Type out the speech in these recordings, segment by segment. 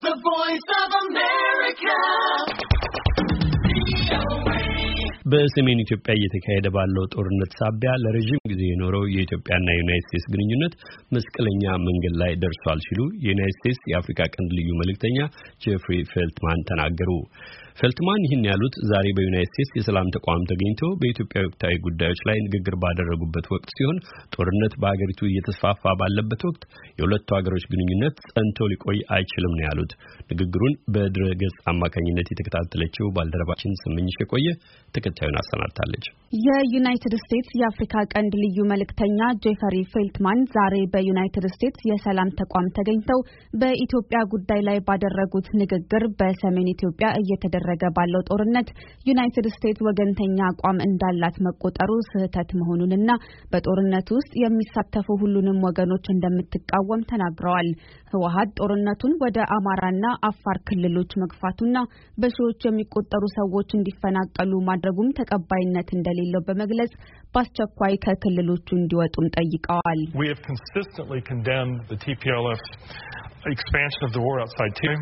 The Voice of America. በሰሜን ኢትዮጵያ እየተካሄደ ባለው ጦርነት ሳቢያ ለረጅም ጊዜ የኖረው የኢትዮጵያና የዩናይትድ ስቴትስ ግንኙነት መስቀለኛ መንገድ ላይ ደርሷል ሲሉ የዩናይትድ ስቴትስ የአፍሪካ ቀንድ ልዩ መልእክተኛ ጄፍሪ ፌልትማን ተናገሩ። ፌልትማን ይህን ያሉት ዛሬ በዩናይትድ ስቴትስ የሰላም ተቋም ተገኝተው በኢትዮጵያ ወቅታዊ ጉዳዮች ላይ ንግግር ባደረጉበት ወቅት ሲሆን ጦርነት በአገሪቱ እየተስፋፋ ባለበት ወቅት የሁለቱ ሀገሮች ግንኙነት ጸንቶ ሊቆይ አይችልም ነው ያሉት። ንግግሩን በድረ-ገጽ አማካኝነት የተከታተለችው ባልደረባችን ስምኝሽ የቆየ ተከታዩን አሰናድታለች። የዩናይትድ ስቴትስ የአፍሪካ ቀንድ ልዩ መልእክተኛ ጄፍሪ ፌልትማን ዛሬ በዩናይትድ ስቴትስ የሰላም ተቋም ተገኝተው በኢትዮጵያ ጉዳይ ላይ ባደረጉት ንግግር በሰሜን ኢትዮጵያ እየተደረገ ባለው ጦርነት ዩናይትድ ስቴትስ ወገንተኛ አቋም እንዳላት መቆጠሩ ስህተት መሆኑንና በጦርነቱ ውስጥ የሚሳተፉ ሁሉንም ወገኖች እንደምትቃወም ተናግረዋል። ህወሓት ጦርነቱን ወደ አማራና አፋር ክልሎች መግፋቱና በሺዎች የሚቆጠሩ ሰዎች እንዲፈናቀሉ ማድረጉም ተቀባይነት እንደሌለው በመግለጽ በአስቸኳይ ከክልሎቹ እንዲወጡም ጠይቀዋል። We have consistently condemned the TPLF's expansion of the war outside Tigray.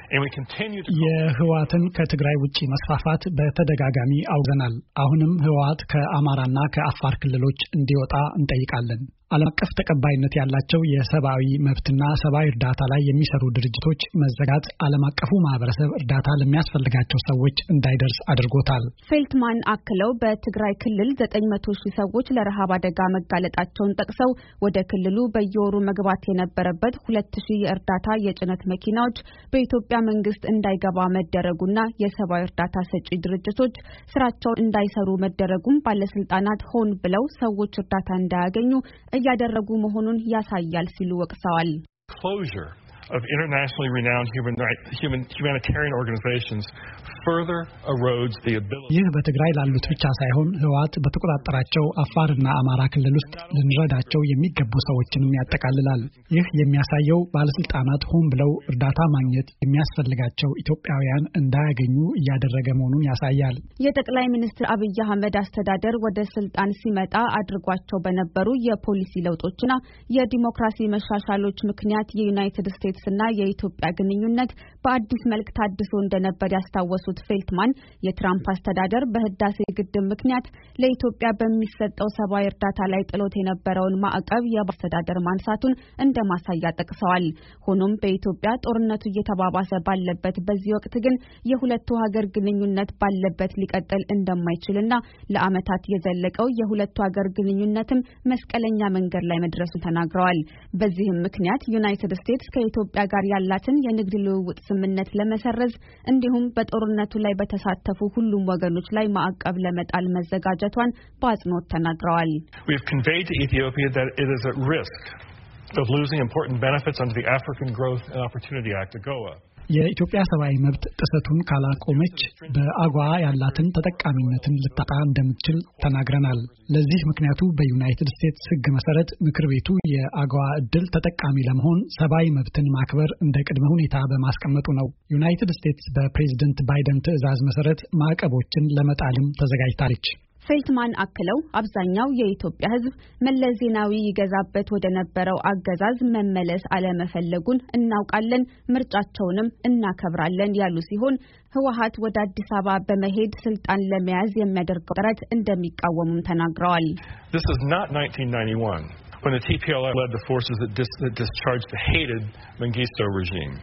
የህወሓትን ከትግራይ ውጪ መስፋፋት በተደጋጋሚ አውግዘናል። አሁንም ህወሓት ከአማራና ከአፋር ክልሎች እንዲወጣ እንጠይቃለን። ዓለም አቀፍ ተቀባይነት ያላቸው የሰብአዊ መብትና ሰብአዊ እርዳታ ላይ የሚሰሩ ድርጅቶች መዘጋት ዓለም አቀፉ ማህበረሰብ እርዳታ ለሚያስፈልጋቸው ሰዎች እንዳይደርስ አድርጎታል። ፌልትማን አክለው በትግራይ ክልል 900,000 ሰዎች ለረሃብ አደጋ መጋለጣቸውን ጠቅሰው ወደ ክልሉ በየወሩ መግባት የነበረበት 2,000 የእርዳታ የጭነት መኪናዎች በኢትዮጵያ መንግስት እንዳይገባ መደረጉና የሰብአዊ እርዳታ ሰጪ ድርጅቶች ስራቸውን እንዳይሰሩ መደረጉም ባለስልጣናት ሆን ብለው ሰዎች እርዳታ እንዳያገኙ እያደረጉ መሆኑን ያሳያል ሲሉ ወቅሰዋል። Closure of internationally renowned humanitarian organizations further erodes the ability. ይህ በትግራይ ላሉት ብቻ ሳይሆን ህወሓት በተቆጣጠራቸው አፋርና አማራ ክልል ውስጥ ልንረዳቸው የሚገቡ ሰዎችንም ያጠቃልላል። ይህ የሚያሳየው ባለስልጣናት ሆን ብለው እርዳታ ማግኘት የሚያስፈልጋቸው ኢትዮጵያውያን እንዳያገኙ እያደረገ መሆኑን ያሳያል። የጠቅላይ ሚኒስትር አብይ አህመድ አስተዳደር ወደ ስልጣን ሲመጣ አድርጓቸው በነበሩ የፖሊሲ ለውጦችና የዲሞክራሲ መሻሻሎች ምክንያት የዩናይትድ ስቴትስ እና የኢትዮጵያ ግንኙነት በአዲስ መልክ ታድሶ እንደነበር ያስታወሱት ፌልትማን የትራምፕ አስተዳደር በህዳሴ ግድብ ምክንያት ለኢትዮጵያ በሚሰጠው ሰብአዊ እርዳታ ላይ ጥሎት የነበረውን ማዕቀብ የአስተዳደር ማንሳቱን እንደማሳያ ጠቅሰዋል። ሆኖም በኢትዮጵያ ጦርነቱ እየተባባሰ ባለበት በዚህ ወቅት ግን የሁለቱ ሀገር ግንኙነት ባለበት ሊቀጥል እንደማይችልና ለዓመታት የዘለቀው የሁለቱ ሀገር ግንኙነትም መስቀለኛ መንገድ ላይ መድረሱን ተናግረዋል። በዚህም ምክንያት ዩናይትድ ስቴትስ ከኢትዮጵያ ጋር ያላትን የንግድ ልውውጥ ስምምነት ለመሰረዝ እንዲሁም በጦርነቱ ላይ በተሳተፉ ሁሉም ወገኖች ላይ ማዕቀብ ለመጣል መዘጋጀቷን በአጽንኦት ተናግረዋል። We have conveyed to Ethiopia that it is at risk of losing important benefits under the African Growth and Opportunity Act (AGOA). የኢትዮጵያ ሰብአዊ መብት ጥሰቱን ካላቆመች በአጓ ያላትን ተጠቃሚነትን ልታጣ እንደምትችል ተናግረናል። ለዚህ ምክንያቱ በዩናይትድ ስቴትስ ሕግ መሰረት ምክር ቤቱ የአጓ እድል ተጠቃሚ ለመሆን ሰብአዊ መብትን ማክበር እንደ ቅድመ ሁኔታ በማስቀመጡ ነው። ዩናይትድ ስቴትስ በፕሬዝዳንት ባይደን ትዕዛዝ መሰረት ማዕቀቦችን ለመጣልም ተዘጋጅታለች። ፌልትማን አክለው አብዛኛው የኢትዮጵያ ሕዝብ መለስ ዜናዊ ይገዛበት ወደ ነበረው አገዛዝ መመለስ አለመፈለጉን እናውቃለን፣ ምርጫቸውንም እናከብራለን ያሉ ሲሆን ህወሓት ወደ አዲስ አበባ በመሄድ ስልጣን ለመያዝ የሚያደርገው ጥረት እንደሚቃወሙም ተናግረዋል። This is not 1991 when the TPLF led the forces that discharged the hated Mengistu regime.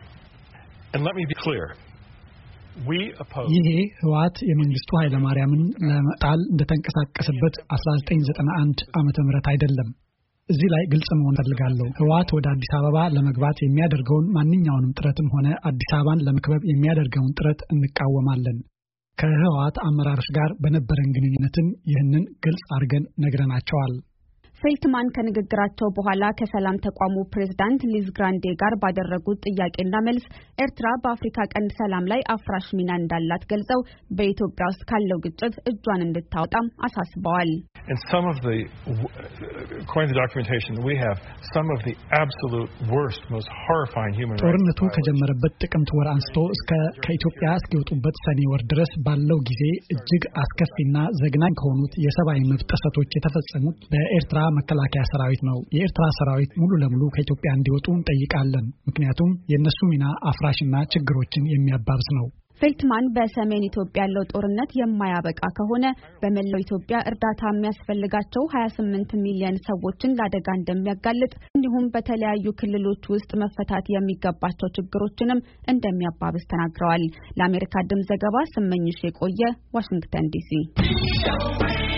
And let me be clear. ይሄ ህወሓት የመንግስቱ ኃይለማርያምን ለመጣል እንደተንቀሳቀሰበት 1991 ዓመተ ምህረት አይደለም። እዚህ ላይ ግልጽ መሆን ፈልጋለሁ። ህወሓት ወደ አዲስ አበባ ለመግባት የሚያደርገውን ማንኛውንም ጥረትም ሆነ አዲስ አበባን ለመክበብ የሚያደርገውን ጥረት እንቃወማለን። ከህወሓት አመራሮች ጋር በነበረን ግንኙነትም ይህንን ግልጽ አድርገን ነግረናቸዋል። ፌልትማን ከንግግራቸው በኋላ ከሰላም ተቋሙ ፕሬዝዳንት ሊዝ ግራንዴ ጋር ባደረጉት ጥያቄና መልስ ኤርትራ በአፍሪካ ቀንድ ሰላም ላይ አፍራሽ ሚና እንዳላት ገልጸው በኢትዮጵያ ውስጥ ካለው ግጭት እጇን እንድታወጣም አሳስበዋል። And some of the, according to the documentation we have, some of the absolute worst, most horrifying human rights. ጦርነቱ ከጀመረበት ጥቅምት ወር አንስቶ እስከ ከኢትዮጵያ እስኪወጡበት ሰኔ ወር ድረስ ባለው ጊዜ እጅግ አስከፊና ዘግናኝ ከሆኑት የሰብአዊ መብት ጥሰቶች የተፈጸሙት በኤርትራ መከላከያ ሰራዊት ነው። የኤርትራ ሰራዊት ሙሉ ለሙሉ ከኢትዮጵያ እንዲወጡ እንጠይቃለን። ምክንያቱም የነሱ ሚና አፍራሽና ችግሮችን የሚያባብስ ነው። ፌልትማን በሰሜን ኢትዮጵያ ያለው ጦርነት የማያበቃ ከሆነ በመላው ኢትዮጵያ እርዳታ የሚያስፈልጋቸው 28 ሚሊዮን ሰዎችን ለአደጋ እንደሚያጋልጥ እንዲሁም በተለያዩ ክልሎች ውስጥ መፈታት የሚገባቸው ችግሮችንም እንደሚያባብስ ተናግረዋል። ለአሜሪካ ድምጽ ዘገባ ስመኝሽ የቆየ ዋሽንግተን ዲሲ